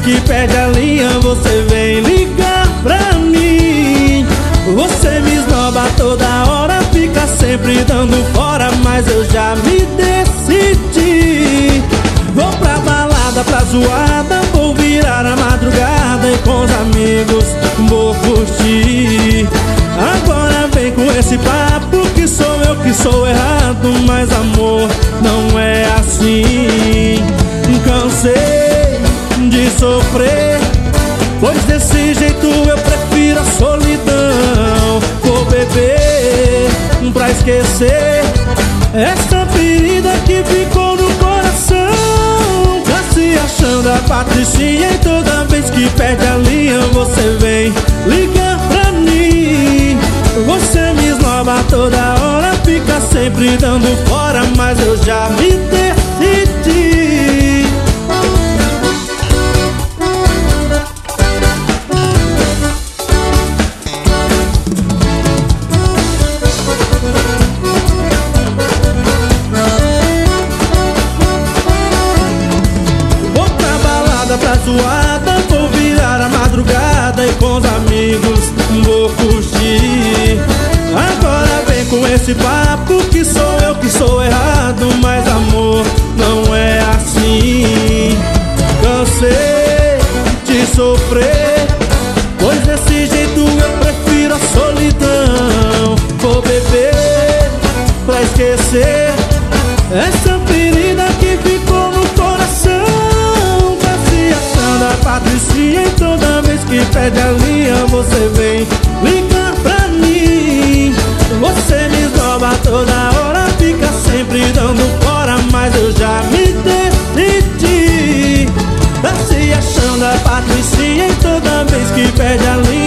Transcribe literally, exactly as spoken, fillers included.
que perde a linha, você vem ligar pra mim. Você me esnoba toda hora, fica sempre dando fora, mas eu já me decidi. Vou pra balada, pra zoada, vou virar a madrugada e com os amigos vou curtir. Agora vem com esse papo que sou eu que sou errado, mas amor, não é assim. Cansei de sofrer, pois desse jeito eu prefiro a solidão. Vou beber pra esquecer essa ferida que ficou no coração. Tá se achando a patricinha e toda vez que perde a linha você vem ligar pra mim. Você me esnoba toda hora, fica sempre dando fora, mas eu já me decidi. Vou pra balada, pra zoada, vou virar a madrugada e com os amigos vou curtir. Agora vem com esse papo que sou eu que sou errado, mas amor, não é assim. Cansei de sofrer, pois desse jeito eu prefiro a solidão. Vou beber pra esquecer essa ferida que ficou no coração. Tá se achando a patricinha e toda vez que perde a linha você vem ligar pra mim. Você me esnoba toda hora, fica sempre dando fora, mas eu já me decidi. Tá se achando a patricinha e toda vez que perde a linha